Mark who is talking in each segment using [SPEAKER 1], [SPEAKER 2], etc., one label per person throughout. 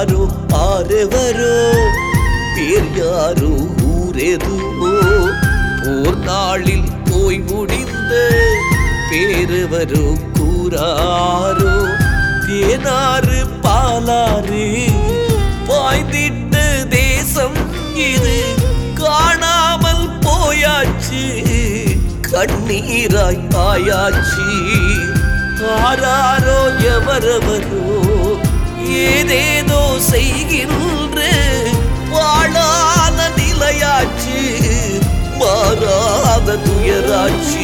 [SPEAKER 1] யாரோ ஆரவரோ பேர் யாரோ ஊரெதுவோ போர் நாளில் போய் முடிந்த பேரவரோ கூறாரோ தேனாறு பாலாறு பாய்ந்திட்ட தேசம் இது காணாமல் போயாச்சு கண்ணீராய் ஆயாச்சு ஆராரோ எவரவரோ ஏதேதோ செய்கின்ற வாழாத நிலையாச்சு மாறாத துயராச்சு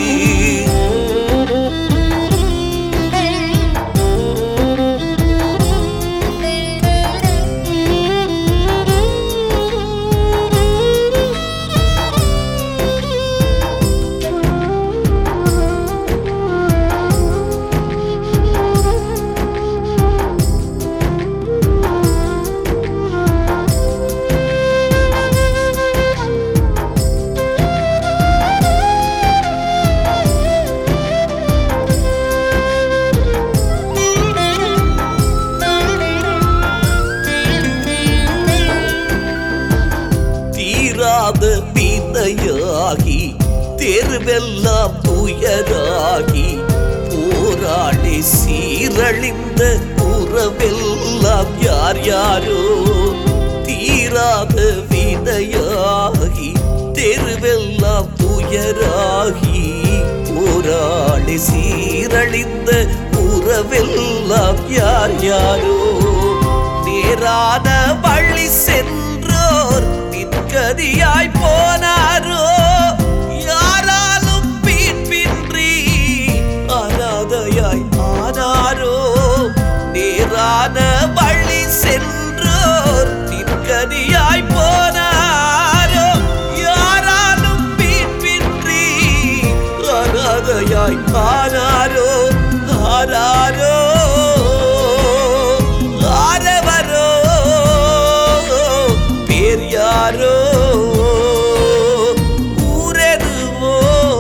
[SPEAKER 1] வினையாகி தெருவெல்லாம் துயராகி போராடி சீரழிந்த உறவெல்லாம் யார் யாரோ தீராத வினையாகி தெருவெல்லாம் துயராகி போராடி சீரழிந்த உறவெல்லாம் யார் யாரோ நேரான வழி சென்றோர் கதியாய் போனாரோ யாராலும் மீட்பின்றி அனாதையாய் ஆனாரோ நேரான வழி சென்றோர் நிற்கதியாய் போனாரோ யாராலும் மீட்பின்றி அனாதையாய் ஆனாரோ ஆனாரோ ஆரவரோ பேர் யாரோ ஊரெதுவோ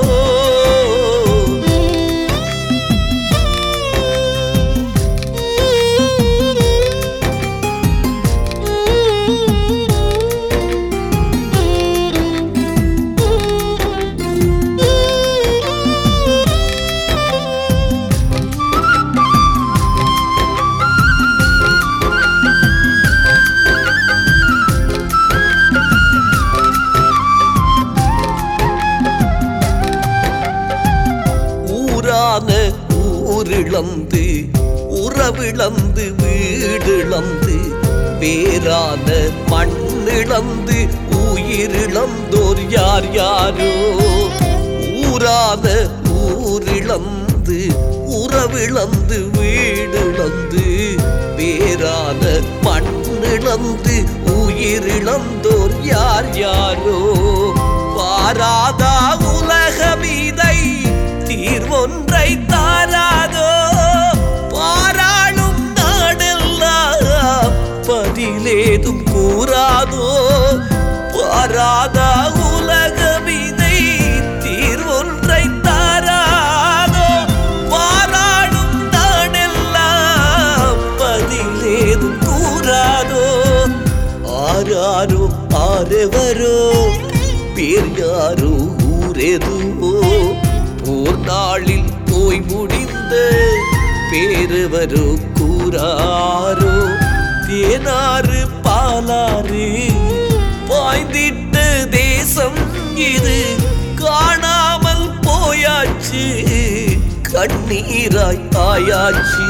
[SPEAKER 1] ஊரிழந்து உறவிழந்து வீடிழந்து வேறான மண்ணிழந்து உயிரிழந்தோர் யார் யாரோ ஊரான ஊரிழந்து உறவிழந்து வீடிழந்து வேறான மண்ணிழந்து உயிரிழந்தோர் யார் யாரோ வாராதா உலகமீதை தீர்வொன்றை தாராதோ பாராளும் நாடெல்லாம் பதிலேதும் கூறாதோ பாராதா உலகமிதை தீர்வொன்றை தாராதோ பாராளும் நாடெல்லாம் பதிலேதும் கூறாதோ ஆராரோ ஆரவரோ பேர் யாரோ ஊரெதுவோ போர் நாளில் போய் முடிந்த பேரவரோ கூறாரோ தேனாறு பாலாறு பாய்ந்திட்ட தேசம் இது காணாமல் போயாச்சு கண்ணீராய் ஆயாச்சு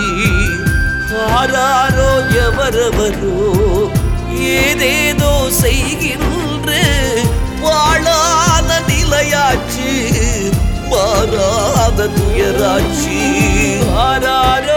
[SPEAKER 1] ஆராரோ எவரவரோ ஏதேதோ செய்கின்ற வாழாத நிலையாச்சு மாறாத துயராட்சி ஆராரோ